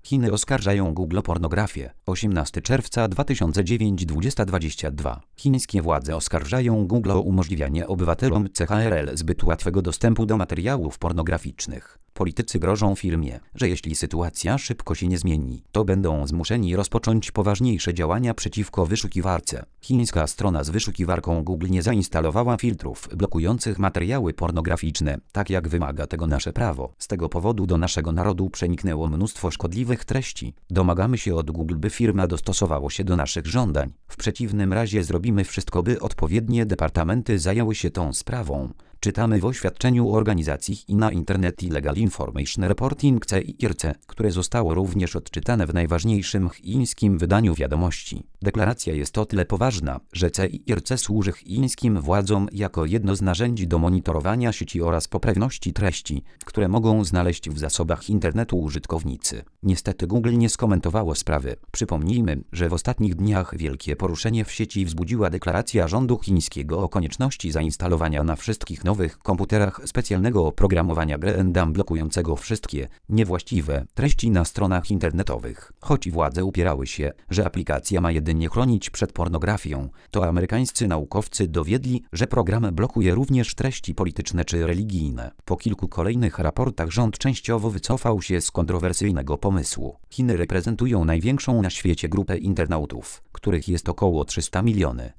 Chiny oskarżają Google o pornografię. 18 czerwca 2009 20:22. Chińskie władze oskarżają Google o umożliwianie obywatelom CHRL zbyt łatwego dostępu do materiałów pornograficznych. Politycy grożą firmie, że jeśli sytuacja szybko się nie zmieni, to będą zmuszeni rozpocząć poważniejsze działania przeciwko wyszukiwarce. Chińska strona z wyszukiwarką Google nie zainstalowała filtrów blokujących materiały pornograficzne, tak jak wymaga tego nasze prawo. Z tego powodu do naszego narodu przeniknęło mnóstwo szkodliwych treści. Domagamy się od Google, by firma dostosowało się do naszych żądań. W przeciwnym razie zrobimy wszystko, by odpowiednie departamenty zajęły się tą sprawą. Czytamy w oświadczeniu organizacji China Internet Illegal Information Reporting CIRC, które zostało również odczytane w najważniejszym chińskim wydaniu wiadomości. Deklaracja jest o tyle poważna, że CIRC służy chińskim władzom jako jedno z narzędzi do monitorowania sieci oraz poprawności treści, które mogą znaleźć w zasobach internetu użytkownicy. Niestety Google nie skomentowało sprawy. Przypomnijmy, że w ostatnich dniach wielkie poruszenie w sieci wzbudziła deklaracja rządu chińskiego o konieczności zainstalowania na wszystkich nowych komputerach specjalnego oprogramowania GNDAM blokującego wszystkie niewłaściwe treści na stronach internetowych. Choć władze upierały się, że aplikacja ma jedynie chronić przed pornografią, to amerykańscy naukowcy dowiedli, że program blokuje również treści polityczne czy religijne. Po kilku kolejnych raportach rząd częściowo wycofał się z kontrowersyjnego pomysłu. Chiny reprezentują największą na świecie grupę internautów, których jest około 300 milionów.